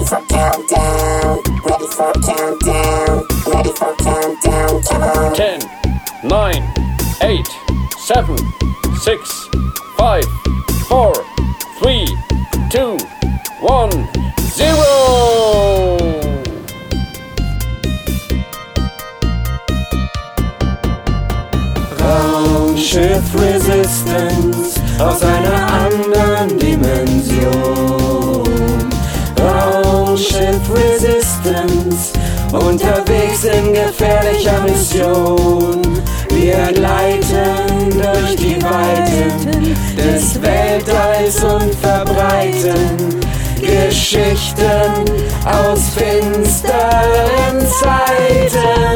for countdown, ready for countdown, ready for countdown, come on. 10, 9, 8, 7, 6, 5, 4, 3, 2, 1, 0! Raumschiff Resistance aus einer anderen Dimension. Raumschiff Resistance unterwegs in gefährlicher Mission. Wir gleiten durch die Weiten des Weltalls und verbreiten Geschichten aus finsteren Zeiten.